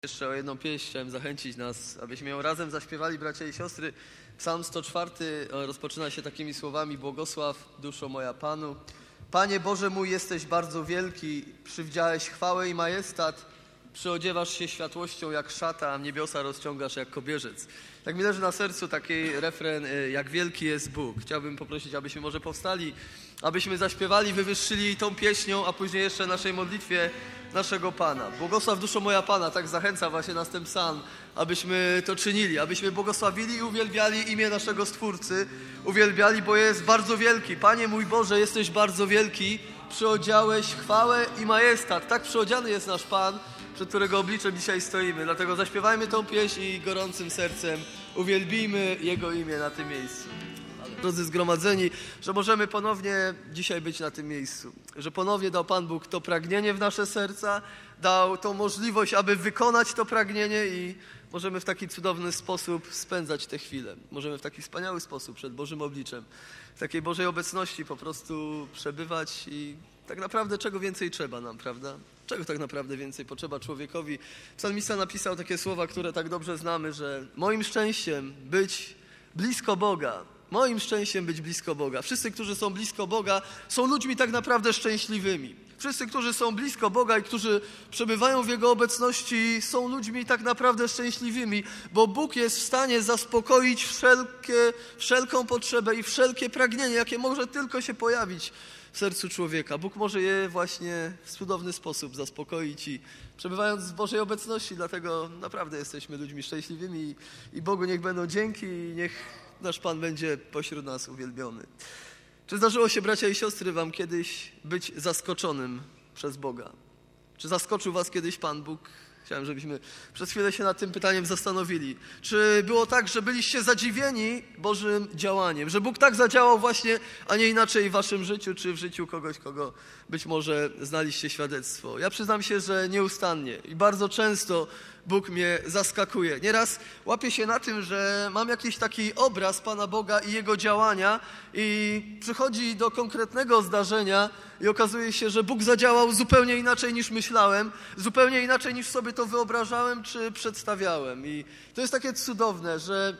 Jeszcze o jedną pieśń chciałem zachęcić nas, abyśmy ją razem zaśpiewali, bracia i siostry. Psalm 104 rozpoczyna się takimi słowami: Błogosław, duszo moja Panu. Panie Boże mój, jesteś bardzo wielki, przywdziałeś chwałę i majestat, przyodziewasz się światłością jak szata, a niebiosa rozciągasz jak kobierzec. Tak mi leży na sercu taki refren: jak wielki jest Bóg. Chciałbym poprosić, abyśmy może powstali, abyśmy zaśpiewali, wywyższyli tą pieśnią, a później jeszcze naszej modlitwie naszego Pana. Błogosław, duszo moja Pana, tak zachęca właśnie nas ten psalm, abyśmy to czynili, abyśmy błogosławili i uwielbiali imię naszego Stwórcy, uwielbiali, bo jest bardzo wielki. Panie mój Boże, jesteś bardzo wielki, przyodziałeś chwałę i majestat. Tak przyodziany jest nasz Pan, przed którego obliczem dzisiaj stoimy. Dlatego zaśpiewajmy tą pieśń i gorącym sercem uwielbijmy Jego imię na tym miejscu. Drodzy zgromadzeni, że możemy ponownie dzisiaj być na tym miejscu, że ponownie dał Pan Bóg to pragnienie w nasze serca, dał tą możliwość, aby wykonać to pragnienie i możemy w taki cudowny sposób spędzać te chwile. Możemy w taki wspaniały sposób przed Bożym obliczem, w takiej Bożej obecności po prostu przebywać i tak naprawdę czego więcej trzeba nam, prawda? Czego tak naprawdę więcej potrzeba człowiekowi? Psalmista napisał takie słowa, które tak dobrze znamy, że moim szczęściem być blisko Boga. Moim szczęściem być blisko Boga. Wszyscy, którzy są blisko Boga, są ludźmi tak naprawdę szczęśliwymi. Wszyscy, którzy są blisko Boga i którzy przebywają w Jego obecności, są ludźmi tak naprawdę szczęśliwymi, bo Bóg jest w stanie zaspokoić wszelką potrzebę i wszelkie pragnienie, jakie może tylko się pojawić w sercu człowieka. Bóg może je właśnie w cudowny sposób zaspokoić i przebywając w Bożej obecności, dlatego naprawdę jesteśmy ludźmi szczęśliwymi i Bogu niech będą dzięki i niech nasz Pan będzie pośród nas uwielbiony. Czy zdarzyło się, bracia i siostry, wam kiedyś być zaskoczonym przez Boga? Czy zaskoczył was kiedyś Pan Bóg? Chciałem, żebyśmy przez chwilę się nad tym pytaniem zastanowili. Czy było tak, że byliście zadziwieni Bożym działaniem? Że Bóg tak zadziałał właśnie, a nie inaczej w waszym życiu, czy w życiu kogoś, kogo być może znaliście świadectwo? Ja przyznam się, że nieustannie i bardzo często Bóg mnie zaskakuje. Nieraz łapię się na tym, że mam jakiś taki obraz Pana Boga i Jego działania i przychodzi do konkretnego zdarzenia i okazuje się, że Bóg zadziałał zupełnie inaczej niż myślałem, zupełnie inaczej niż sobie to wyobrażałem czy przedstawiałem. I to jest takie cudowne, że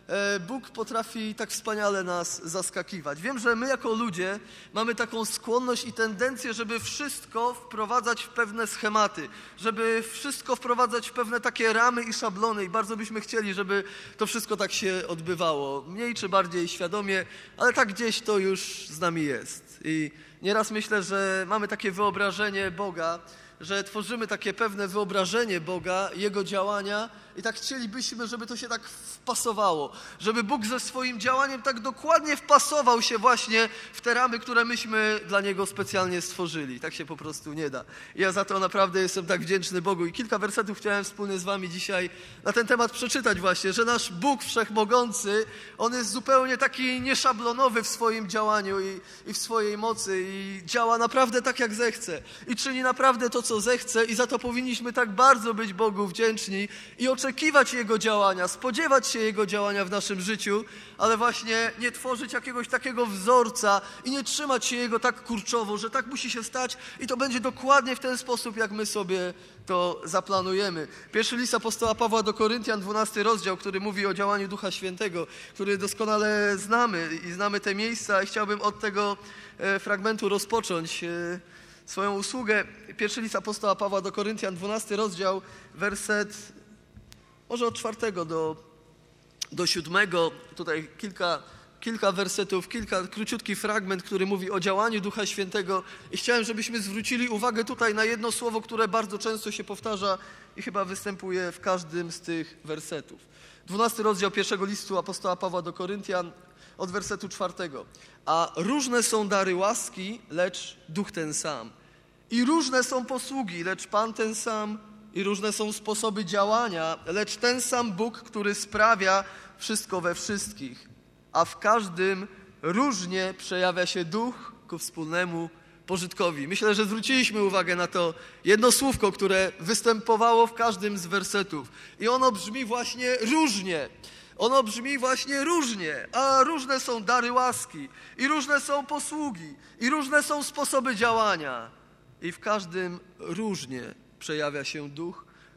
Bóg potrafi tak wspaniale nas zaskakiwać. Wiem, że my jako ludzie mamy taką skłonność i tendencję, żeby wszystko wprowadzać w pewne schematy, żeby wszystko wprowadzać w pewne takie ramy i szablony i bardzo byśmy chcieli, żeby to wszystko tak się odbywało. Mniej czy bardziej świadomie, ale tak gdzieś to już z nami jest. I nieraz myślę, że mamy takie wyobrażenie Boga, że tworzymy takie pewne wyobrażenie Boga, Jego działania i tak chcielibyśmy, żeby to się tak wpasowało, żeby Bóg ze swoim działaniem tak dokładnie wpasował się właśnie w te ramy, które myśmy dla Niego specjalnie stworzyli. Tak się po prostu nie da. I ja za to naprawdę jestem tak wdzięczny Bogu i kilka wersetów chciałem wspólnie z wami dzisiaj na ten temat przeczytać właśnie, że nasz Bóg Wszechmogący, On jest zupełnie taki nieszablonowy w swoim działaniu i w swojej mocy i działa naprawdę tak, jak zechce i czyni naprawdę to, co zechce i za to powinniśmy tak bardzo być Bogu wdzięczni i oczekiwać Jego działania, spodziewać się Jego działania w naszym życiu, ale właśnie nie tworzyć jakiegoś takiego wzorca i nie trzymać się Jego tak kurczowo, że tak musi się stać i to będzie dokładnie w ten sposób, jak my sobie to zaplanujemy. Pierwszy list apostoła Pawła do Koryntian, 12 rozdział, który mówi o działaniu Ducha Świętego, który doskonale znamy i znamy te miejsca i chciałbym od tego fragmentu rozpocząć swoją usługę. Pierwszy list apostoła Pawła do Koryntian, 12 rozdział, werset może od 4 do 7. Tutaj kilka wersetów, króciutki fragment, który mówi o działaniu Ducha Świętego i chciałem, żebyśmy zwrócili uwagę tutaj na jedno słowo, które bardzo często się powtarza i chyba występuje w każdym z tych wersetów. 12 rozdział pierwszego listu apostoła Pawła do Koryntian od wersetu 4. A różne są dary łaski, lecz Duch ten sam. I różne są posługi, lecz Pan ten sam. I różne są sposoby działania, lecz ten sam Bóg, który sprawia wszystko we wszystkich. A w każdym różnie przejawia się Duch ku wspólnemu pożytkowi. Myślę, że zwróciliśmy uwagę na to jedno słówko, które występowało w każdym z wersetów. I ono brzmi właśnie różnie. Ono brzmi właśnie różnie, a różne są dary łaski, i różne są posługi, i różne są sposoby działania. I w każdym różnie przejawia się Duch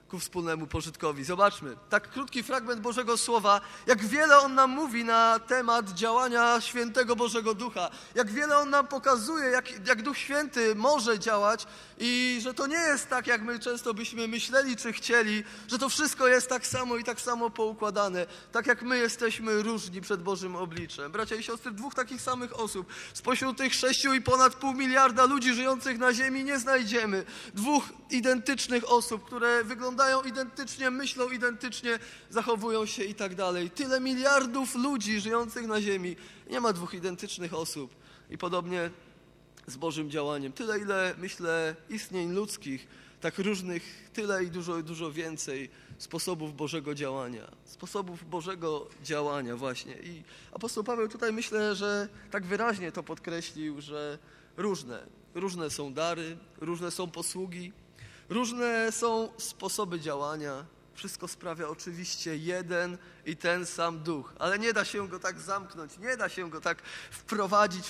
ku wspólnemu pożytkowi. Zobaczmy, tak krótki fragment Bożego Słowa, jak wiele on nam mówi na temat działania świętego Bożego Ducha, jak wiele on nam pokazuje, jak Duch Święty może działać i że to nie jest tak, jak my często byśmy myśleli czy chcieli, że to wszystko jest tak samo i tak samo poukładane, tak jak my jesteśmy różni przed Bożym obliczem. Bracia i siostry, dwóch takich samych osób spośród tych 6,5 miliarda ludzi żyjących na ziemi nie znajdziemy. Dwóch identycznych osób, które wyglądają identycznie, myślą identycznie, zachowują się i tak dalej. Tyle miliardów ludzi żyjących na ziemi. Nie ma dwóch identycznych osób. I podobnie z Bożym działaniem. Tyle, ile, myślę, istnień ludzkich, tak różnych, tyle i dużo więcej sposobów Bożego działania. Sposobów Bożego działania właśnie. I apostoł Paweł tutaj, myślę, że tak wyraźnie to podkreślił, że różne są dary, różne są posługi, różne są sposoby działania. Wszystko sprawia oczywiście jeden i ten sam Duch, ale nie da się go tak zamknąć, nie da się go tak wprowadzić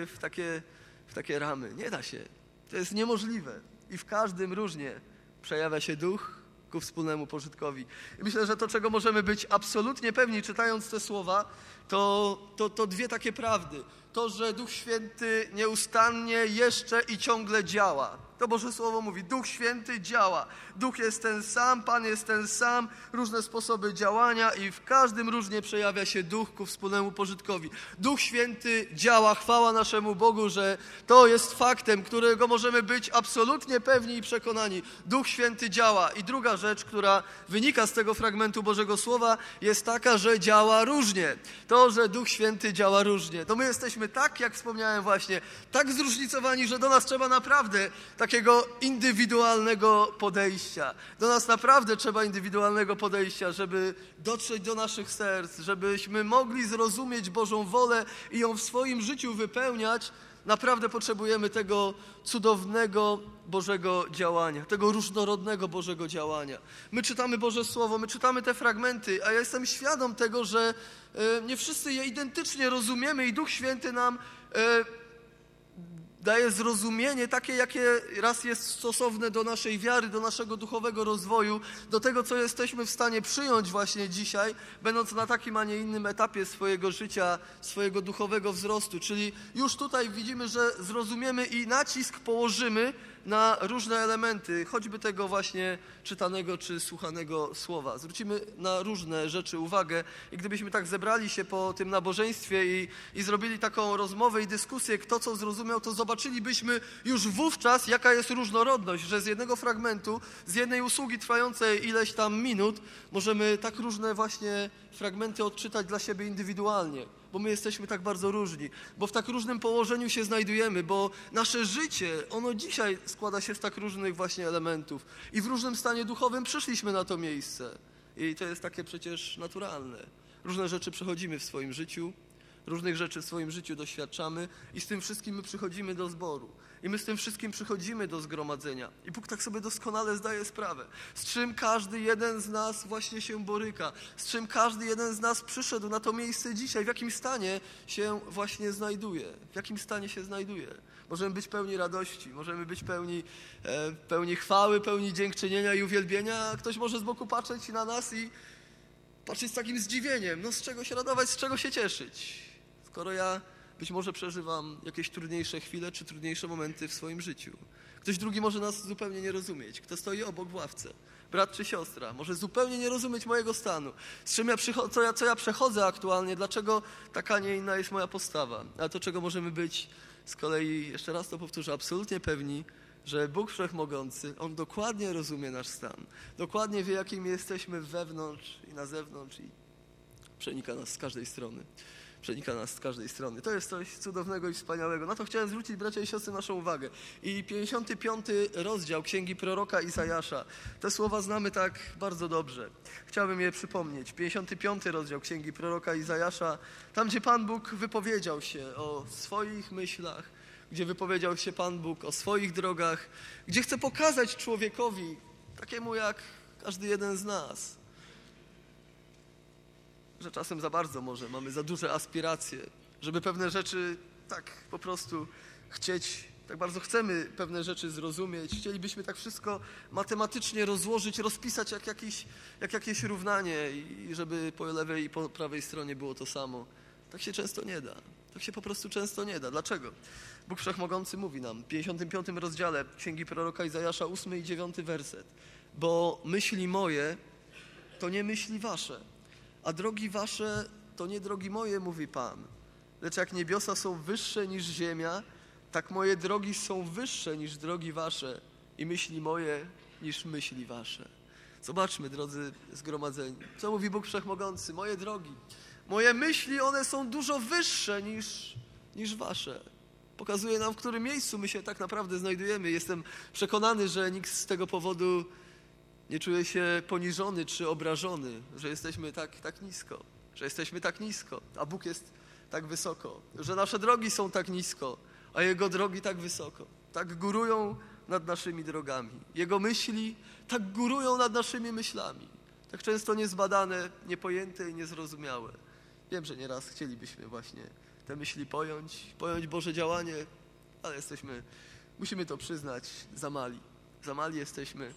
w takie ramy. Nie da się. To jest niemożliwe. I w każdym różnie przejawia się Duch ku wspólnemu pożytkowi. I myślę, że to, czego możemy być absolutnie pewni, czytając te słowa, to dwie takie prawdy. To, że Duch Święty nieustannie jeszcze i ciągle działa. To Boże Słowo mówi, Duch Święty działa. Duch jest ten sam, Pan jest ten sam, różne sposoby działania i w każdym różnie przejawia się Duch ku wspólnemu pożytkowi. Duch Święty działa, chwała naszemu Bogu, że to jest faktem, którego możemy być absolutnie pewni i przekonani. Duch Święty działa. I druga rzecz, która wynika z tego fragmentu Bożego Słowa, jest taka, że działa różnie. To, że Duch Święty działa różnie. To my jesteśmy tak, jak wspomniałem właśnie, tak zróżnicowani, że do nas trzeba naprawdę takiego indywidualnego podejścia. Do nas naprawdę trzeba indywidualnego podejścia, żeby dotrzeć do naszych serc, żebyśmy mogli zrozumieć Bożą wolę i ją w swoim życiu wypełniać. Naprawdę potrzebujemy tego cudownego Bożego działania, tego różnorodnego Bożego działania. My czytamy Boże Słowo, my czytamy te fragmenty, a ja jestem świadom tego, że nie wszyscy je identycznie rozumiemy i Duch Święty nam daje zrozumienie takie, jakie raz jest stosowne do naszej wiary, do naszego duchowego rozwoju, do tego, co jesteśmy w stanie przyjąć właśnie dzisiaj, będąc na takim, a nie innym etapie swojego życia, swojego duchowego wzrostu. Czyli już tutaj widzimy, że zrozumiemy i nacisk położymy na różne elementy, choćby tego właśnie czytanego czy słuchanego słowa. Zwrócimy na różne rzeczy uwagę i gdybyśmy tak zebrali się po tym nabożeństwie i zrobili taką rozmowę i dyskusję, kto co zrozumiał, to zobaczylibyśmy już wówczas, jaka jest różnorodność, że z jednego fragmentu, z jednej usługi trwającej ileś tam minut, możemy tak różne właśnie fragmenty odczytać dla siebie indywidualnie, bo my jesteśmy tak bardzo różni, bo w tak różnym położeniu się znajdujemy, bo nasze życie, ono dzisiaj składa się z tak różnych właśnie elementów i w różnym stanie duchowym przyszliśmy na to miejsce i to jest takie przecież naturalne. Różne rzeczy przechodzimy w swoim życiu, różnych rzeczy w swoim życiu doświadczamy i z tym wszystkim my przychodzimy do zboru. I my z tym wszystkim przychodzimy do zgromadzenia. I Bóg tak sobie doskonale zdaje sprawę, z czym każdy jeden z nas właśnie się boryka, z czym każdy jeden z nas przyszedł na to miejsce dzisiaj, w jakim stanie się właśnie znajduje, w jakim stanie się znajduje. Możemy być pełni radości, możemy być pełni chwały, pełni dziękczynienia i uwielbienia, a ktoś może z boku patrzeć na nas i patrzeć z takim zdziwieniem, no z czego się radować, z czego się cieszyć, skoro ja być może przeżywam jakieś trudniejsze chwile czy trudniejsze momenty w swoim życiu. Ktoś drugi może nas zupełnie nie rozumieć, kto stoi obok w ławce, brat czy siostra, może zupełnie nie rozumieć mojego stanu, z czym co ja przechodzę aktualnie, dlaczego taka, nie inna jest moja postawa. A to, czego możemy być z kolei, jeszcze raz to powtórzę, absolutnie pewni, że Bóg Wszechmogący, On dokładnie rozumie nasz stan, dokładnie wie, jakim jesteśmy wewnątrz i na zewnątrz i przenika nas z każdej strony. Przenika nas z każdej strony. To jest coś cudownego i wspaniałego. Na to chciałem zwrócić, bracia i siostry, naszą uwagę. I 55 rozdział Księgi proroka Izajasza. Te słowa znamy tak bardzo dobrze. Chciałbym je przypomnieć. 55 rozdział Księgi proroka Izajasza. Tam, gdzie Pan Bóg wypowiedział się o swoich myślach, gdzie wypowiedział się Pan Bóg o swoich drogach, gdzie chce pokazać człowiekowi, takiemu jak każdy jeden z nas, że czasem za bardzo może mamy za duże aspiracje, żeby pewne rzeczy tak po prostu chcieć tak bardzo chcemy pewne rzeczy zrozumieć, chcielibyśmy tak wszystko matematycznie rozłożyć, rozpisać jak jakieś równanie i żeby po lewej i po prawej stronie było to samo. Tak się często nie da. Tak się po prostu często nie da. Dlaczego? Bóg Wszechmogący mówi nam w 55 rozdziale Księgi Proroka Izajasza, 8 i 9 werset. Bo myśli moje to nie myśli wasze, a drogi wasze to nie drogi moje, mówi Pan. Lecz jak niebiosa są wyższe niż ziemia, tak moje drogi są wyższe niż drogi wasze i myśli moje niż myśli wasze. Zobaczmy, drodzy zgromadzeni, co mówi Bóg Wszechmogący. Moje drogi, moje myśli, one są dużo wyższe niż wasze. Pokazuje nam, w którym miejscu my się tak naprawdę znajdujemy. Jestem przekonany, że nikt z tego powodu nie czuje się poniżony czy obrażony, że jesteśmy tak nisko, że jesteśmy tak nisko, a Bóg jest tak wysoko, że nasze drogi są tak nisko, a Jego drogi tak wysoko, tak górują nad naszymi drogami. Jego myśli tak górują nad naszymi myślami, tak często niezbadane, niepojęte i niezrozumiałe. Wiem, że nieraz chcielibyśmy właśnie te myśli pojąć Boże działanie, ale musimy to przyznać, za mali jesteśmy,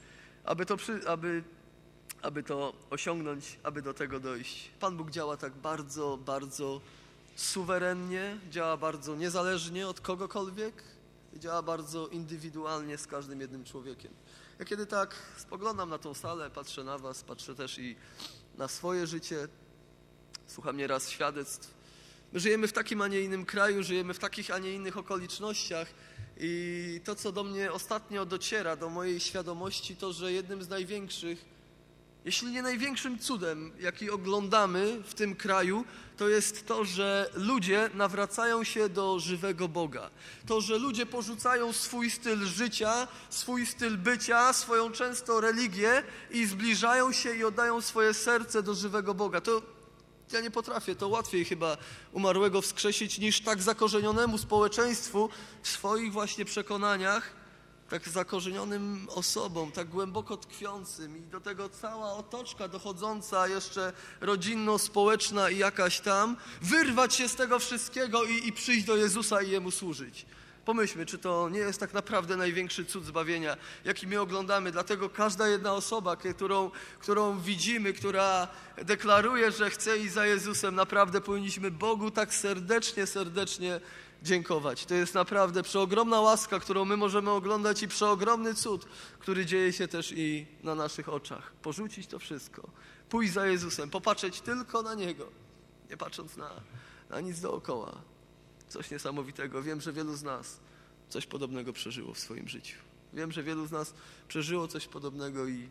aby to osiągnąć, aby do tego dojść. Pan Bóg działa tak bardzo, bardzo suwerennie, działa bardzo niezależnie od kogokolwiek i działa bardzo indywidualnie z każdym jednym człowiekiem. Ja kiedy tak spoglądam na tą salę, patrzę na was, patrzę też i na swoje życie, słucham nieraz świadectw. My żyjemy w takim, a nie innym kraju, żyjemy w takich, a nie innych okolicznościach i to, co do mnie ostatnio dociera, do mojej świadomości, to, że jednym z największych, jeśli nie największym cudem, jaki oglądamy w tym kraju, to jest to, że ludzie nawracają się do żywego Boga. To, że ludzie porzucają swój styl życia, swój styl bycia, swoją często religię i zbliżają się i oddają swoje serce do żywego Boga. To ja nie potrafię, to łatwiej chyba umarłego wskrzesić niż tak zakorzenionemu społeczeństwu w swoich właśnie przekonaniach, tak zakorzenionym osobom, tak głęboko tkwiącym i do tego cała otoczka dochodząca jeszcze rodzinno-społeczna i jakaś tam, wyrwać się z tego wszystkiego i przyjść do Jezusa i Jemu służyć. Pomyślmy, czy to nie jest tak naprawdę największy cud zbawienia, jaki my oglądamy. Dlatego każda jedna osoba, którą widzimy, która deklaruje, że chce iść za Jezusem, naprawdę powinniśmy Bogu tak serdecznie dziękować. To jest naprawdę przeogromna łaska, którą my możemy oglądać i przeogromny cud, który dzieje się też i na naszych oczach. Porzucić to wszystko, pójść za Jezusem, popatrzeć tylko na Niego, nie patrząc na nic dookoła. Coś niesamowitego. Wiem, że wielu z nas coś podobnego przeżyło w swoim życiu. Wiem, że wielu z nas przeżyło coś podobnego i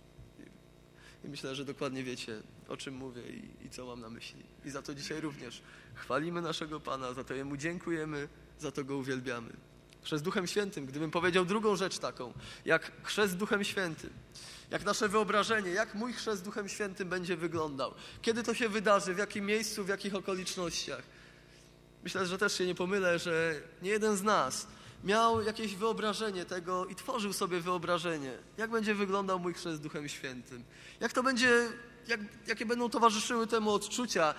myślę, że dokładnie wiecie, o czym mówię i co mam na myśli. I za to dzisiaj również chwalimy naszego Pana, za to Jemu dziękujemy, za to Go uwielbiamy. Chrzest Duchem Świętym, gdybym powiedział drugą rzecz taką, jak chrzest Duchem Świętym, jak nasze wyobrażenie, jak mój chrzest Duchem Świętym będzie wyglądał, kiedy to się wydarzy, w jakim miejscu, w jakich okolicznościach. Myślę, że też się nie pomylę, że nie jeden z nas miał jakieś wyobrażenie tego i tworzył sobie wyobrażenie, jak będzie wyglądał mój chrzest Duchem Świętym. Jak to będzie, jakie będą towarzyszyły temu odczucia,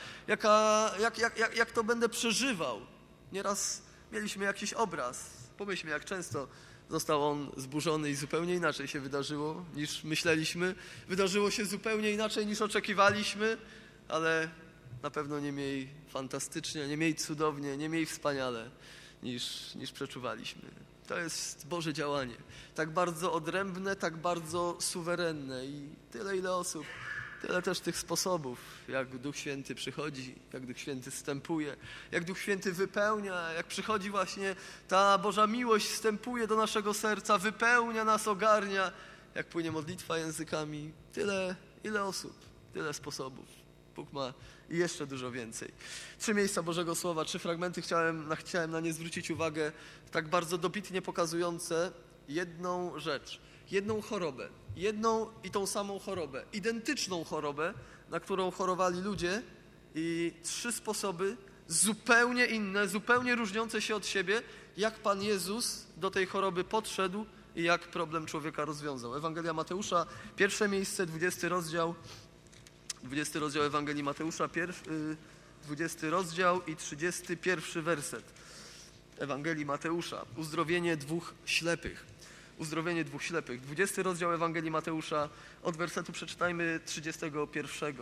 jak to będę przeżywał. Nieraz mieliśmy jakiś obraz. Pomyślmy, jak często został on zburzony i zupełnie inaczej się wydarzyło, niż myśleliśmy. Wydarzyło się zupełnie inaczej, niż oczekiwaliśmy, ale na pewno nie mniej fantastycznie, nie mniej cudownie, nie mniej wspaniale niż przeczuwaliśmy. To jest Boże działanie. Tak bardzo odrębne, tak bardzo suwerenne i tyle, ile osób, tyle też tych sposobów, jak Duch Święty przychodzi, jak Duch Święty zstępuje, jak Duch Święty wypełnia, jak przychodzi właśnie ta Boża miłość, wstępuje do naszego serca, wypełnia nas, ogarnia, jak płynie modlitwa językami. Tyle, ile osób, tyle sposobów. Bóg ma i jeszcze dużo więcej. 3 miejsca Bożego Słowa, 3 fragmenty chciałem na nie zwrócić uwagę, tak bardzo dobitnie pokazujące jedną rzecz, jedną chorobę, jedną i tą samą chorobę, identyczną chorobę, na którą chorowali ludzie i 3 sposoby zupełnie inne, zupełnie różniące się od siebie, jak Pan Jezus do tej choroby podszedł i jak problem człowieka rozwiązał. Ewangelia Mateusza, 1 miejsce, 20 rozdział Ewangelii Mateusza, 20 rozdział i 31 werset. Ewangelii Mateusza. Uzdrowienie dwóch ślepych. 20 rozdział Ewangelii Mateusza, od wersetu przeczytajmy 31.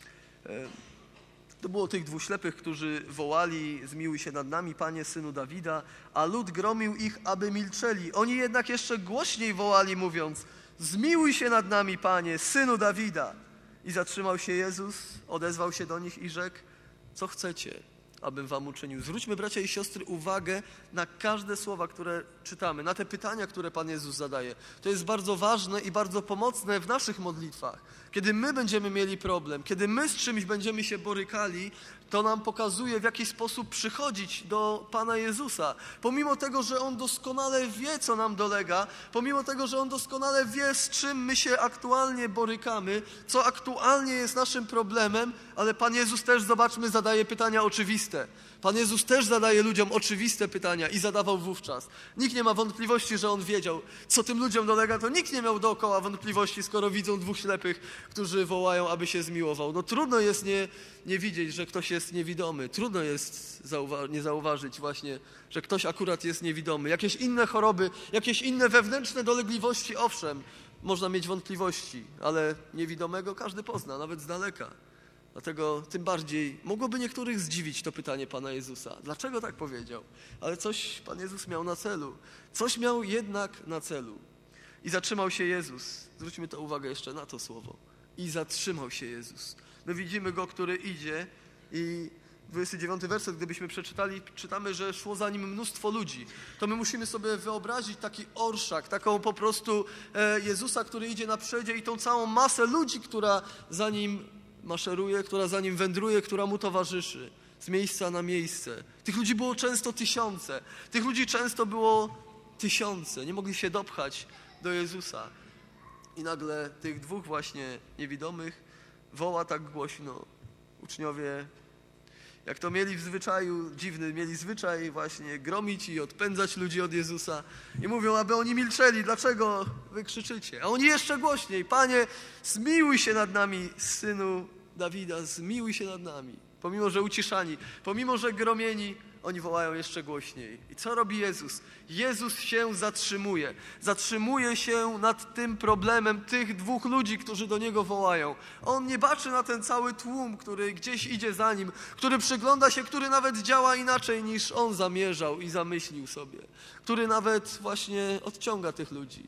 To było tych dwóch ślepych, którzy wołali: zmiłuj się nad nami, Panie, Synu Dawida, a lud gromił ich, aby milczeli. Oni jednak jeszcze głośniej wołali, mówiąc: zmiłuj się nad nami, Panie, Synu Dawida. I zatrzymał się Jezus, odezwał się do nich i rzekł: co chcecie, abym wam uczynił? Zwróćmy, bracia i siostry, uwagę na każde słowa, które czytamy, na te pytania, które Pan Jezus zadaje. To jest bardzo ważne i bardzo pomocne w naszych modlitwach. Kiedy my będziemy mieli problem, kiedy my z czymś będziemy się borykali, to nam pokazuje, w jaki sposób przychodzić do Pana Jezusa. Pomimo tego, że On doskonale wie, co nam dolega, pomimo tego, że On doskonale wie, z czym my się aktualnie borykamy, co aktualnie jest naszym problemem, ale Pan Jezus też, zobaczmy, zadaje pytania oczywiste. Pan Jezus też zadaje ludziom oczywiste pytania i zadawał wówczas. Nikt nie ma wątpliwości, że On wiedział, co tym ludziom dolega, to nikt nie miał dookoła wątpliwości, skoro widzą dwóch ślepych, którzy wołają, aby się zmiłował. No trudno jest nie widzieć, że ktoś jest niewidomy. Trudno jest nie zauważyć właśnie, że ktoś akurat jest niewidomy. Jakieś inne choroby, jakieś inne wewnętrzne dolegliwości, owszem, można mieć wątpliwości, ale niewidomego każdy pozna, nawet z daleka. Dlatego tym bardziej mogłoby niektórych zdziwić to pytanie Pana Jezusa. Dlaczego tak powiedział? Ale coś Pan Jezus miał na celu. Coś miał jednak na celu. I zatrzymał się Jezus. Zwróćmy to uwagę jeszcze na to słowo. I zatrzymał się Jezus. My widzimy Go, który idzie i 29 werset, gdybyśmy przeczytali, czytamy, że szło za Nim mnóstwo ludzi. To my musimy sobie wyobrazić taki orszak, taką po prostu Jezusa, który idzie na przodzie i tą całą masę ludzi, która za Nim maszeruje, która za Nim wędruje, która Mu towarzyszy z miejsca na miejsce. Tych ludzi było często tysiące. Tych ludzi często było tysiące. Nie mogli się dopchać do Jezusa. I nagle tych dwóch właśnie niewidomych woła tak głośno. Uczniowie, jak to mieli w zwyczaju, dziwny, mieli zwyczaj właśnie gromić i odpędzać ludzi od Jezusa. I mówią, aby oni milczeli. Dlaczego wy krzyczycie? A oni jeszcze głośniej. Panie, zmiłuj się nad nami, Synu Dawida, zmiłuj się nad nami. Pomimo, że uciszani, pomimo, że gromieni, oni wołają jeszcze głośniej. I co robi Jezus? Jezus się zatrzymuje. Zatrzymuje się nad tym problemem tych dwóch ludzi, którzy do Niego wołają. On nie baczy na ten cały tłum, który gdzieś idzie za Nim, który przygląda się, który nawet działa inaczej niż On zamierzał i zamyślił sobie. Który nawet właśnie odciąga tych ludzi.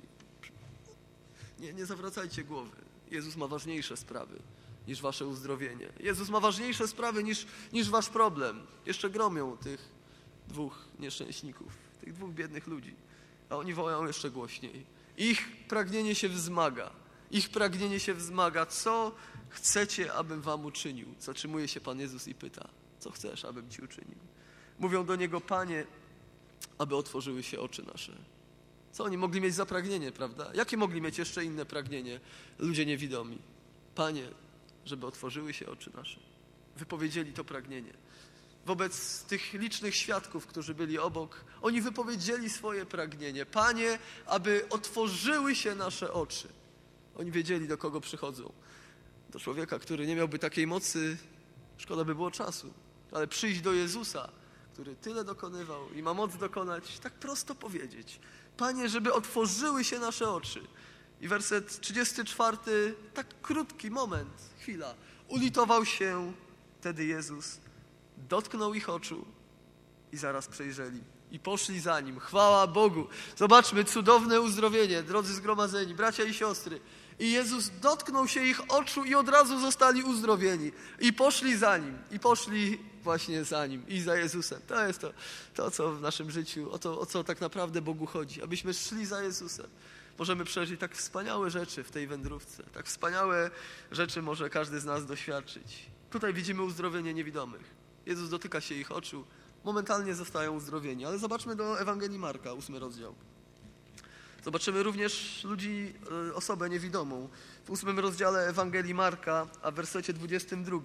Nie zawracajcie głowy. Jezus ma ważniejsze sprawy niż wasze uzdrowienie. Jezus ma ważniejsze sprawy niż wasz problem. Jeszcze gromią tych dwóch nieszczęśników, tych dwóch biednych ludzi. A oni wołają jeszcze głośniej. Ich pragnienie się wzmaga. Ich pragnienie się wzmaga. Co chcecie, abym wam uczynił? Zatrzymuje się Pan Jezus i pyta, co chcesz, abym ci uczynił? Mówią do Niego, Panie, aby otworzyły się oczy nasze. Co oni mogli mieć za pragnienie, prawda? Jakie mogli mieć jeszcze inne pragnienie ludzie niewidomi? Panie, żeby otworzyły się oczy nasze. Wypowiedzieli to pragnienie. Wobec tych licznych świadków, którzy byli obok, oni wypowiedzieli swoje pragnienie. Panie, aby otworzyły się nasze oczy. Oni wiedzieli, do kogo przychodzą. Do człowieka, który nie miałby takiej mocy, szkoda by było czasu. Ale przyjść do Jezusa, który tyle dokonywał i ma moc dokonać, tak prosto powiedzieć. Panie, żeby otworzyły się nasze oczy. I werset 34, tak krótki moment, chwila. Ulitował się wtedy Jezus, dotknął ich oczu i zaraz przejrzeli. I poszli za Nim. Chwała Bogu. Zobaczmy, cudowne uzdrowienie, drodzy zgromadzeni, bracia i siostry. I Jezus dotknął się ich oczu i od razu zostali uzdrowieni. I poszli za Nim. I poszli właśnie za Nim i za Jezusem. To jest to co w naszym życiu, o co tak naprawdę Bogu chodzi. Abyśmy szli za Jezusem. Możemy przeżyć tak wspaniałe rzeczy w tej wędrówce. Tak wspaniałe rzeczy może każdy z nas doświadczyć. Tutaj widzimy uzdrowienie niewidomych. Jezus dotyka się ich oczu. Momentalnie zostają uzdrowieni. Ale zobaczmy do Ewangelii Marka, 8 rozdział. Zobaczymy również osobę niewidomą. W 8 rozdziale Ewangelii Marka, a w wersecie 22.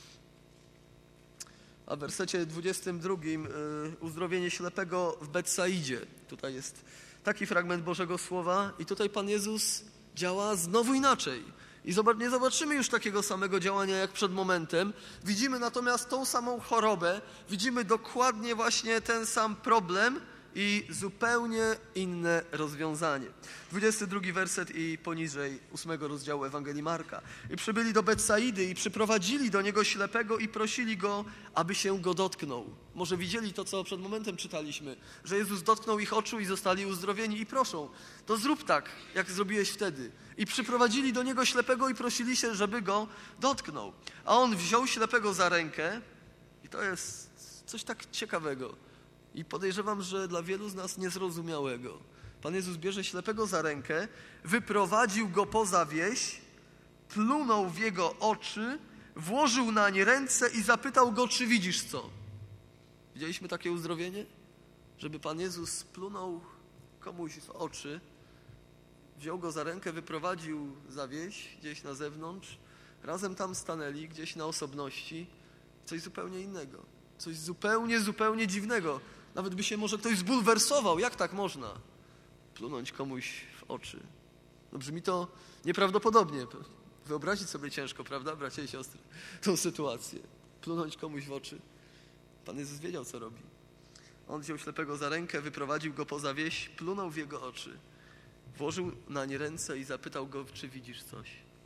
A w wersecie 22 uzdrowienie ślepego w Betsaidzie. Tutaj jest taki fragment Bożego Słowa i tutaj Pan Jezus działa znowu inaczej. I nie zobaczymy już takiego samego działania jak przed momentem. Widzimy natomiast tą samą chorobę, widzimy dokładnie właśnie ten sam problem i zupełnie inne rozwiązanie. 22 werset i poniżej 8 rozdziału Ewangelii Marka. I przybyli do Betsaidy i przyprowadzili do niego ślepego i prosili go, aby się go dotknął. Może widzieli to, co przed momentem czytaliśmy, że Jezus dotknął ich oczu i zostali uzdrowieni i proszą, to zrób tak, jak zrobiłeś wtedy. I przyprowadzili do niego ślepego i prosili się, żeby go dotknął. A on wziął ślepego za rękę i to jest coś tak ciekawego. I podejrzewam, że dla wielu z nas niezrozumiałego. Pan Jezus bierze ślepego za rękę, wyprowadził go poza wieś, plunął w jego oczy, włożył nań ręce i zapytał go, czy widzisz co? Widzieliśmy takie uzdrowienie? Żeby Pan Jezus plunął komuś w oczy, wziął go za rękę, wyprowadził za wieś, gdzieś na zewnątrz, razem tam stanęli, gdzieś na osobności, coś zupełnie innego. Coś zupełnie dziwnego. Nawet by się może ktoś zbulwersował. Jak tak można? Plunąć komuś w oczy. No brzmi to nieprawdopodobnie. Wyobrazić sobie ciężko, prawda, bracia i siostry, tą sytuację. Plunąć komuś w oczy. Pan Jezus wiedział, co robi. On wziął ślepego za rękę, wyprowadził go poza wieś, plunął w jego oczy. Włożył nań ręce i zapytał go, czy widzisz coś.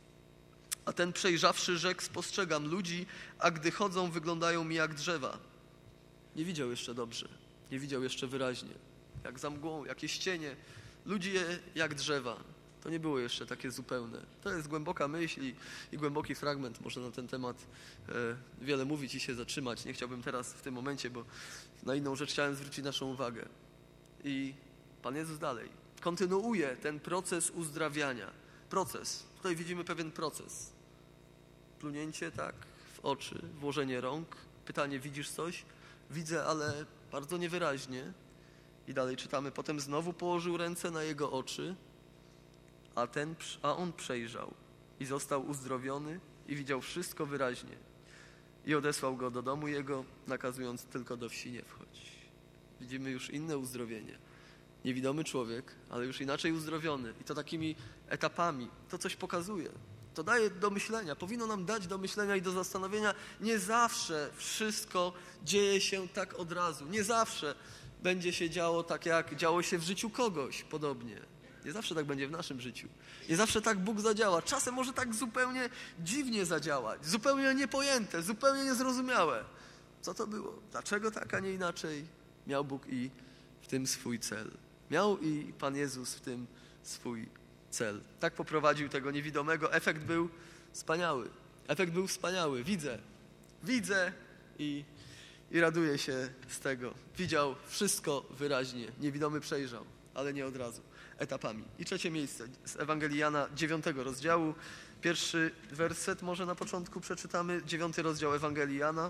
A ten przejrzawszy rzekł, spostrzegam ludzi, a gdy chodzą, wyglądają mi jak drzewa. Nie widział jeszcze dobrze, nie widział jeszcze wyraźnie. Jak za mgłą, jakieś cienie, ludzi jak drzewa. To nie było jeszcze takie zupełne. To jest głęboka myśl i głęboki fragment. Można na ten temat wiele mówić i się zatrzymać. Nie chciałbym teraz w tym momencie, bo na inną rzecz chciałem zwrócić naszą uwagę. I Pan Jezus dalej kontynuuje ten proces uzdrawiania. Proces. Tutaj widzimy pewien proces. Plunięcie, tak, w oczy, włożenie rąk. Pytanie, widzisz coś? Widzę, ale bardzo niewyraźnie. I dalej czytamy. Potem znowu położył ręce na jego oczy, a on przejrzał i został uzdrowiony i widział wszystko wyraźnie. I odesłał go do domu jego, nakazując tylko do wsi nie wchodź. Widzimy już inne uzdrowienie. Niewidomy człowiek, ale już inaczej uzdrowiony. I to takimi etapami. To coś pokazuje. To daje do myślenia. Powinno nam dać do myślenia i do zastanowienia. Nie zawsze wszystko dzieje się tak od razu. Nie zawsze będzie się działo tak, jak działo się w życiu kogoś podobnie. Nie zawsze tak będzie w naszym życiu. Nie zawsze tak Bóg zadziała. Czasem może tak zupełnie dziwnie zadziałać. Zupełnie niepojęte, zupełnie niezrozumiałe. Co to było? Dlaczego tak, a nie inaczej? Miał Bóg i w tym swój cel. Miał i Pan Jezus w tym swój cel. Tak poprowadził tego niewidomego. Efekt był wspaniały. Efekt był wspaniały. Widzę i raduję się z tego. Widział wszystko wyraźnie. Niewidomy przejrzał, ale nie od razu. Etapami. I trzecie miejsce z Ewangelii Jana 9 rozdziału. Pierwszy werset może na początku przeczytamy. 9 rozdział Ewangelii Jana.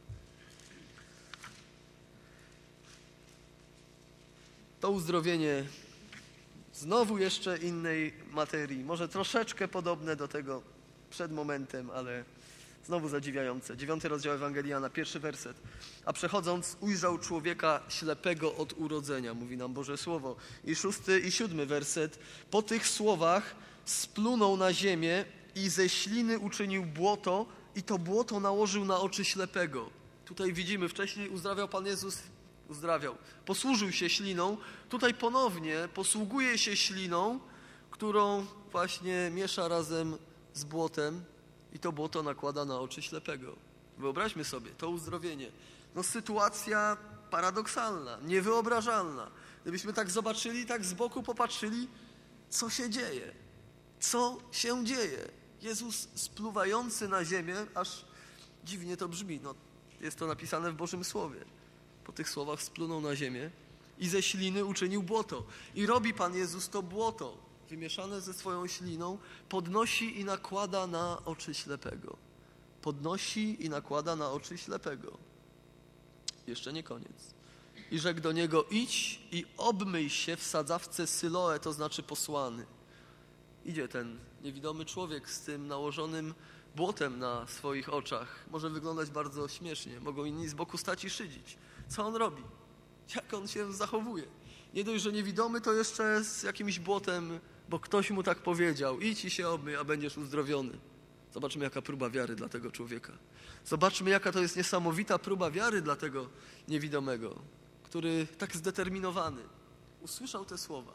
To uzdrowienie znowu jeszcze innej materii. Może troszeczkę podobne do tego przed momentem, ale znowu zadziwiające. 9 rozdział Ewangelii Jana, pierwszy werset. A przechodząc ujrzał człowieka ślepego od urodzenia, mówi nam Boże Słowo. I 6 i 7 werset. Po tych słowach splunął na ziemię i ze śliny uczynił błoto i to błoto nałożył na oczy ślepego. Tutaj widzimy, wcześniej uzdrawiał Pan Jezus, posłużył się śliną. Tutaj ponownie posługuje się śliną, którą właśnie miesza razem z błotem i to błoto nakłada na oczy ślepego. Wyobraźmy sobie to uzdrowienie. No sytuacja paradoksalna, niewyobrażalna. Gdybyśmy tak zobaczyli, tak z boku popatrzyli, co się dzieje. Co się dzieje? Jezus spluwający na ziemię, aż dziwnie to brzmi. No, jest to napisane w Bożym Słowie. Po tych słowach splunął na ziemię i ze śliny uczynił błoto. I robi Pan Jezus to błoto, wymieszane ze swoją śliną, podnosi i nakłada na oczy ślepego. Podnosi i nakłada na oczy ślepego. Jeszcze nie koniec. I rzekł do niego, idź i obmyj się w sadzawce Syloe, to znaczy posłany. Idzie ten niewidomy człowiek z tym nałożonym błotem na swoich oczach. Może wyglądać bardzo śmiesznie. Mogą inni z boku stać i szydzić. Co on robi? Jak on się zachowuje? Nie dość, że niewidomy, to jeszcze z jakimś błotem bo ktoś mu tak powiedział, idź i się obmyj, a będziesz uzdrowiony. Zobaczmy, jaka próba wiary dla tego człowieka. Zobaczmy, jaka to jest niesamowita próba wiary dla tego niewidomego, który tak zdeterminowany usłyszał te słowa.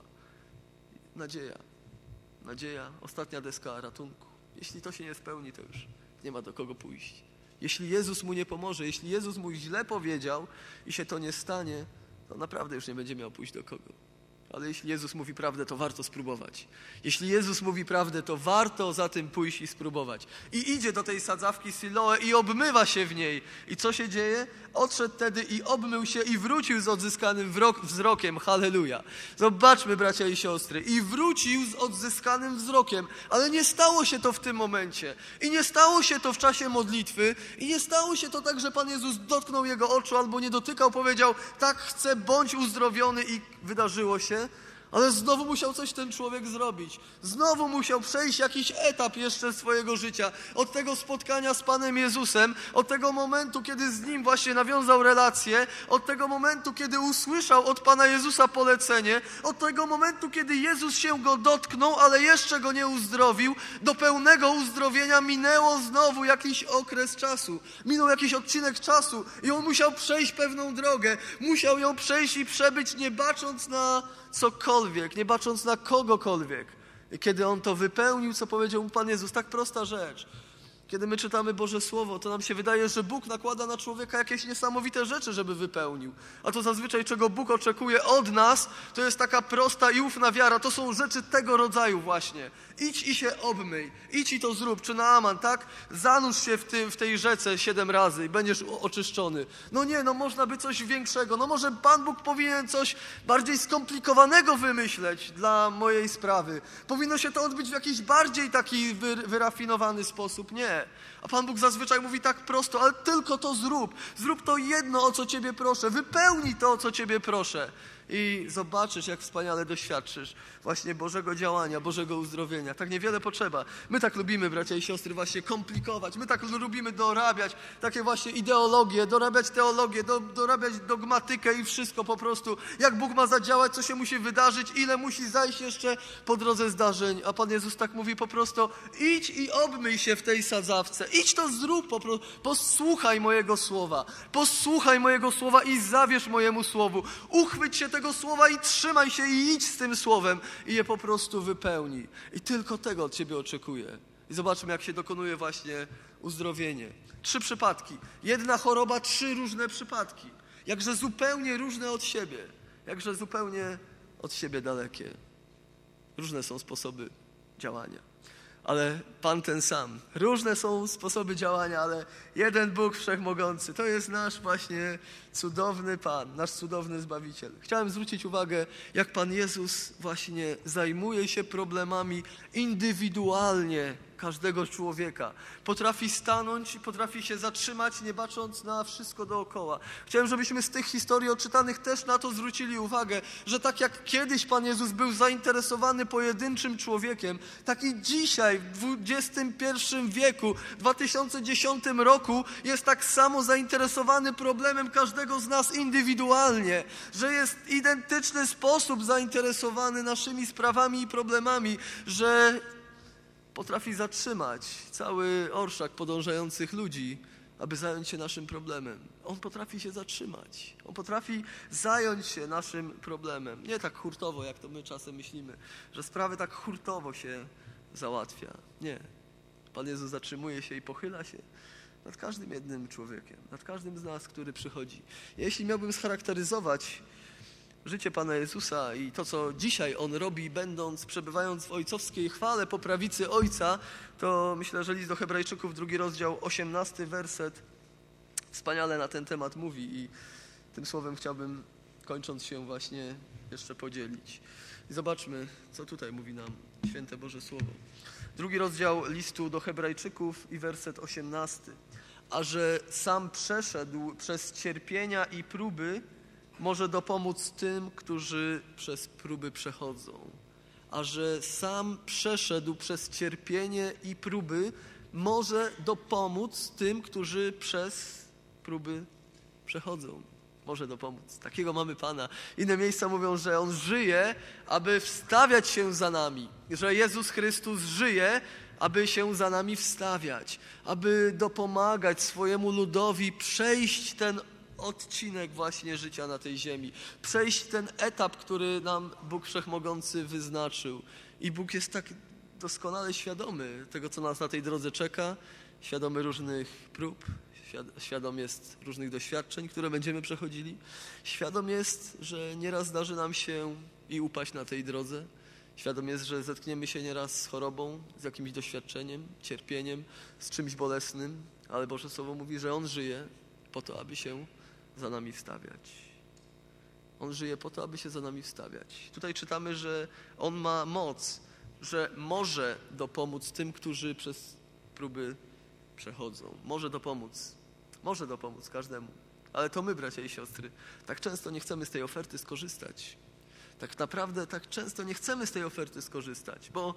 Nadzieja, ostatnia deska ratunku. Jeśli to się nie spełni, to już nie ma do kogo pójść. Jeśli Jezus mu nie pomoże, jeśli Jezus mu źle powiedział i się to nie stanie, to naprawdę już nie będzie miał pójść do kogo. Ale jeśli Jezus mówi prawdę, to warto spróbować. Jeśli Jezus mówi prawdę, to warto za tym pójść i spróbować. I idzie do tej sadzawki Siloe i obmywa się w niej. I co się dzieje? Odszedł wtedy i obmył się i wrócił z odzyskanym wzrokiem. Halleluja. Zobaczmy, bracia i siostry. I wrócił z odzyskanym wzrokiem. Ale nie stało się to w tym momencie. I nie stało się to w czasie modlitwy. I nie stało się to tak, że Pan Jezus dotknął jego oczu albo nie dotykał, powiedział, tak chcę, bądź uzdrowiony i wydarzyło się. Ale znowu musiał coś ten człowiek zrobić. Znowu musiał przejść jakiś etap jeszcze swojego życia. Od tego spotkania z Panem Jezusem, od tego momentu, kiedy z Nim właśnie nawiązał relację, od tego momentu, kiedy usłyszał od Pana Jezusa polecenie, od tego momentu, kiedy Jezus się go dotknął, ale jeszcze go nie uzdrowił, do pełnego uzdrowienia minęło znowu jakiś okres czasu. Minął jakiś odcinek czasu i on musiał przejść pewną drogę. Musiał ją przejść i przebyć, nie bacząc na cokolwiek, nie bacząc na kogokolwiek. I kiedy on to wypełnił, co powiedział mu Pan Jezus, tak prosta rzecz. Kiedy my czytamy Boże Słowo, to nam się wydaje, że Bóg nakłada na człowieka jakieś niesamowite rzeczy, żeby wypełnił. A to zazwyczaj, czego Bóg oczekuje od nas, to jest taka prosta i ufna wiara. To są rzeczy tego rodzaju właśnie. Idź i się obmyj. Idź i to zrób. Czy Naaman, tak? Zanurz się w tej rzece 7 razy i będziesz oczyszczony. No nie, no można by coś większego. No może Pan Bóg powinien coś bardziej skomplikowanego wymyśleć dla mojej sprawy. Powinno się to odbyć w jakiś bardziej taki wyrafinowany sposób. Nie. A Pan Bóg zazwyczaj mówi tak prosto, ale tylko to zrób. Zrób to jedno, o co Ciebie proszę. Wypełnij to, o co Ciebie proszę. I zobaczysz, jak wspaniale doświadczysz właśnie Bożego działania, Bożego uzdrowienia. Tak niewiele potrzeba. My tak lubimy, bracia i siostry, właśnie komplikować. My tak lubimy dorabiać takie właśnie ideologie, dorabiać teologię, dorabiać dogmatykę i wszystko po prostu. Jak Bóg ma zadziałać, co się musi wydarzyć, ile musi zajść jeszcze po drodze zdarzeń. A Pan Jezus tak mówi po prostu, idź i obmyj się w tej sadzawce. Idź to zrób po prostu. Posłuchaj mojego słowa. Posłuchaj mojego słowa i zawierz mojemu słowu. Uchwyć się tego słowa i trzymaj się i idź z tym słowem i je po prostu wypełnij. I tylko tego od Ciebie oczekuję. I zobaczmy, jak się dokonuje właśnie uzdrowienie. 3 przypadki. Jedna choroba, 3 różne przypadki. Jakże zupełnie różne od siebie. Jakże zupełnie od siebie dalekie. Różne są sposoby działania. Ale Pan ten sam. Różne są sposoby działania, ale jeden Bóg Wszechmogący. To jest nasz właśnie cudowny Pan, nasz cudowny Zbawiciel. Chciałem zwrócić uwagę, jak Pan Jezus właśnie zajmuje się problemami indywidualnie każdego człowieka. Potrafi stanąć i potrafi się zatrzymać, nie bacząc na wszystko dookoła. Chciałem, żebyśmy z tych historii odczytanych też na to zwrócili uwagę, że tak jak kiedyś Pan Jezus był zainteresowany pojedynczym człowiekiem, tak i dzisiaj w XXI wieku, w 2010 roku jest tak samo zainteresowany problemem każdego z nas indywidualnie, że jest w identyczny sposób zainteresowany naszymi sprawami i problemami, że potrafi zatrzymać cały orszak podążających ludzi, aby zająć się naszym problemem. On potrafi się zatrzymać. On potrafi zająć się naszym problemem. Nie tak hurtowo, jak to my czasem myślimy, że sprawy tak hurtowo się załatwia. Nie. Pan Jezus zatrzymuje się i pochyla się nad każdym jednym człowiekiem, nad każdym z nas, który przychodzi. Jeśli miałbym scharakteryzować życie Pana Jezusa i to, co dzisiaj On robi, przebywając w ojcowskiej chwale po prawicy Ojca, to myślę, że list do Hebrajczyków, 2 rozdział, 18 werset wspaniale na ten temat mówi i tym słowem chciałbym, kończąc się właśnie, jeszcze podzielić. I zobaczmy, co tutaj mówi nam święte Boże Słowo. 2 rozdział listu do Hebrajczyków i werset 18. A że sam przeszedł przez cierpienia i próby, może dopomóc tym, którzy przez próby przechodzą. A że sam przeszedł przez cierpienie i próby, może dopomóc tym, którzy przez próby przechodzą. Może dopomóc. Takiego mamy Pana. Inne miejsca mówią, że On żyje, aby wstawiać się za nami. Że Jezus Chrystus żyje, aby się za nami wstawiać. Aby dopomagać swojemu ludowi przejść ten odcinek właśnie życia na tej ziemi. Przejść ten etap, który nam Bóg Wszechmogący wyznaczył. I Bóg jest tak doskonale świadomy tego, co nas na tej drodze czeka. Świadomy różnych prób. Świadom jest różnych doświadczeń, które będziemy przechodzili. Świadom jest, że nieraz zdarzy nam się i upaść na tej drodze. Świadom jest, że zetkniemy się nieraz z chorobą, z jakimś doświadczeniem, cierpieniem, z czymś bolesnym. Ale Boże Słowo mówi, że On żyje po to, aby się za nami wstawiać. On żyje po to, aby się za nami wstawiać. Tutaj czytamy, że On ma moc, że może dopomóc tym, którzy przez próby przechodzą. Może dopomóc każdemu. Ale to my, bracia i siostry, tak często nie chcemy z tej oferty skorzystać. Tak naprawdę tak często nie chcemy z tej oferty skorzystać, bo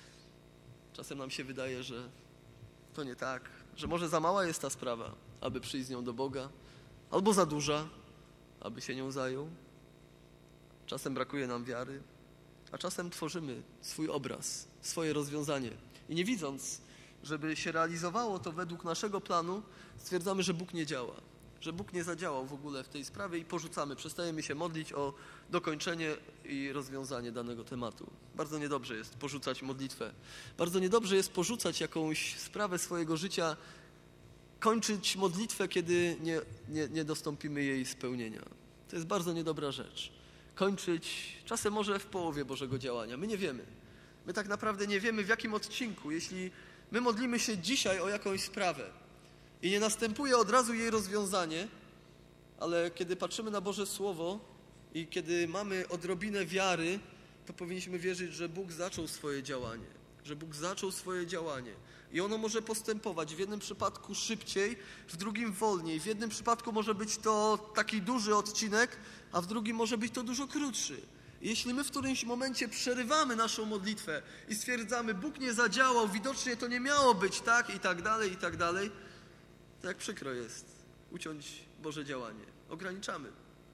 czasem nam się wydaje, że to nie tak, że może za mała jest ta sprawa, aby przyjść z nią do Boga, albo za duża, aby się nią zajął. Czasem brakuje nam wiary, a czasem tworzymy swój obraz, swoje rozwiązanie. I nie widząc, żeby się realizowało to według naszego planu, stwierdzamy, że Bóg nie działa, że Bóg nie zadziałał w ogóle w tej sprawie i porzucamy, przestajemy się modlić o dokończenie i rozwiązanie danego tematu. Bardzo niedobrze jest porzucać modlitwę. Bardzo niedobrze jest porzucać jakąś sprawę swojego życia, kończyć modlitwę, kiedy nie dostąpimy jej spełnienia. To jest bardzo niedobra rzecz. Kończyć czasem może w połowie Bożego działania. My nie wiemy. My tak naprawdę nie wiemy, w jakim odcinku. Jeśli my modlimy się dzisiaj o jakąś sprawę i nie następuje od razu jej rozwiązanie, ale kiedy patrzymy na Boże Słowo i kiedy mamy odrobinę wiary, to powinniśmy wierzyć, że Bóg zaczął swoje działanie. Że Bóg zaczął swoje działanie. I ono może postępować w jednym przypadku szybciej, w drugim wolniej. W jednym przypadku może być to taki duży odcinek, a w drugim może być to dużo krótszy. Jeśli my w którymś momencie przerywamy naszą modlitwę i stwierdzamy, Bóg nie zadziałał, widocznie to nie miało być tak, i tak dalej, to jak przykro jest uciąć Boże działanie. Ograniczamy.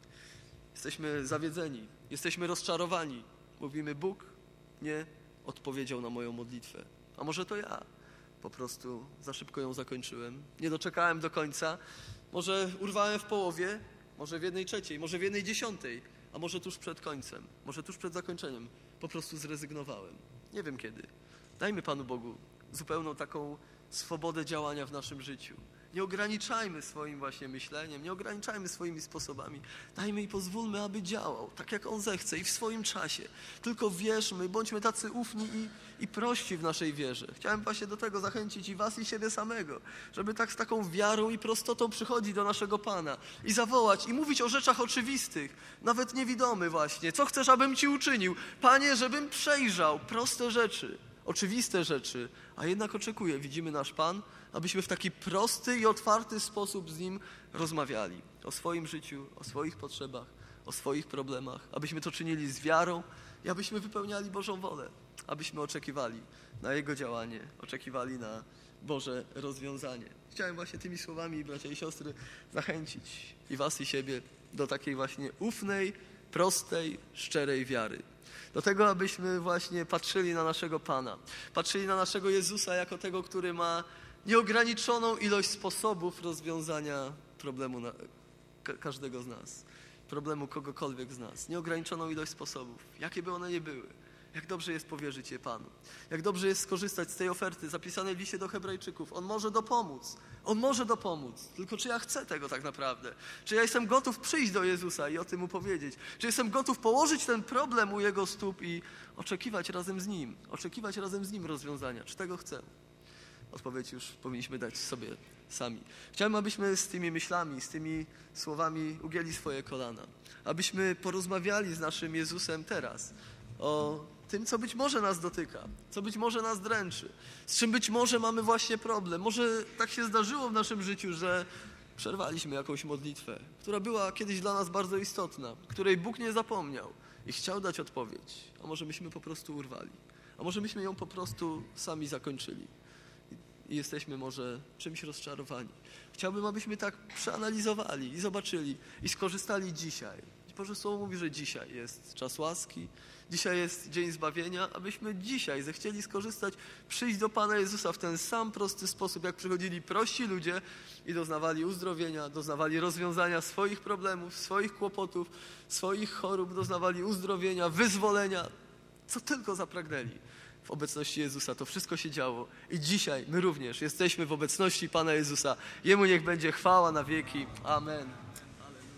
Jesteśmy zawiedzeni, jesteśmy rozczarowani. Mówimy, Bóg nie odpowiedział na moją modlitwę. A może to ja po prostu za szybko ją zakończyłem, nie doczekałem do końca, może urwałem w połowie, może w 1/3, może w 1/10, a może tuż przed końcem, może tuż przed zakończeniem po prostu zrezygnowałem. Nie wiem kiedy. Dajmy Panu Bogu zupełną taką swobodę działania w naszym życiu. Nie ograniczajmy swoim właśnie myśleniem, nie ograniczajmy swoimi sposobami. Dajmy i pozwólmy, aby działał, tak jak On zechce i w swoim czasie. Tylko wierzmy, bądźmy tacy ufni i prości w naszej wierze. Chciałem właśnie do tego zachęcić i was, i siebie samego, żeby tak z taką wiarą i prostotą przychodzić do naszego Pana i zawołać i mówić o rzeczach oczywistych, nawet niewidomych właśnie. Co chcesz, abym Ci uczynił? Panie, żebym przejrzał proste rzeczy, oczywiste rzeczy, a jednak oczekuję, widzimy nasz Pan, abyśmy w taki prosty i otwarty sposób z Nim rozmawiali o swoim życiu, o swoich potrzebach, o swoich problemach, abyśmy to czynili z wiarą i abyśmy wypełniali Bożą wolę, abyśmy oczekiwali na Jego działanie, oczekiwali na Boże rozwiązanie. Chciałem właśnie tymi słowami, bracia i siostry, zachęcić i was, i siebie do takiej właśnie ufnej, prostej, szczerej wiary. Do tego, abyśmy właśnie patrzyli na naszego Pana, patrzyli na naszego Jezusa jako tego, który ma nieograniczoną ilość sposobów rozwiązania problemu każdego z nas, problemu kogokolwiek z nas. Nieograniczoną ilość sposobów, jakie by one nie były. Jak dobrze jest powierzyć je Panu. Jak dobrze jest skorzystać z tej oferty zapisanej w liście do Hebrajczyków. On może dopomóc. On może dopomóc. Tylko czy ja chcę tego tak naprawdę? Czy ja jestem gotów przyjść do Jezusa i o tym mu powiedzieć? Czy jestem gotów położyć ten problem u Jego stóp i oczekiwać razem z Nim rozwiązania? Czy tego chcę? Odpowiedź już powinniśmy dać sobie sami. Chciałem, abyśmy z tymi myślami, z tymi słowami ugięli swoje kolana. Abyśmy porozmawiali z naszym Jezusem teraz o tym, co być może nas dotyka, co być może nas dręczy, z czym być może mamy właśnie problem. Może tak się zdarzyło w naszym życiu, że przerwaliśmy jakąś modlitwę, która była kiedyś dla nas bardzo istotna, której Bóg nie zapomniał i chciał dać odpowiedź. A może myśmy po prostu urwali, a może myśmy ją po prostu sami zakończyli. i jesteśmy może czymś rozczarowani. Chciałbym, abyśmy tak przeanalizowali i zobaczyli i skorzystali dzisiaj. Boże Słowo mówi, że dzisiaj jest czas łaski, dzisiaj jest dzień zbawienia, abyśmy dzisiaj zechcieli skorzystać, przyjść do Pana Jezusa w ten sam prosty sposób, jak przychodzili prości ludzie i doznawali uzdrowienia, doznawali rozwiązania swoich problemów, swoich kłopotów, swoich chorób, doznawali uzdrowienia, wyzwolenia, co tylko zapragnęli. W obecności Jezusa to wszystko się działo i dzisiaj my również jesteśmy w obecności Pana Jezusa. Jemu niech będzie chwała na wieki. Amen.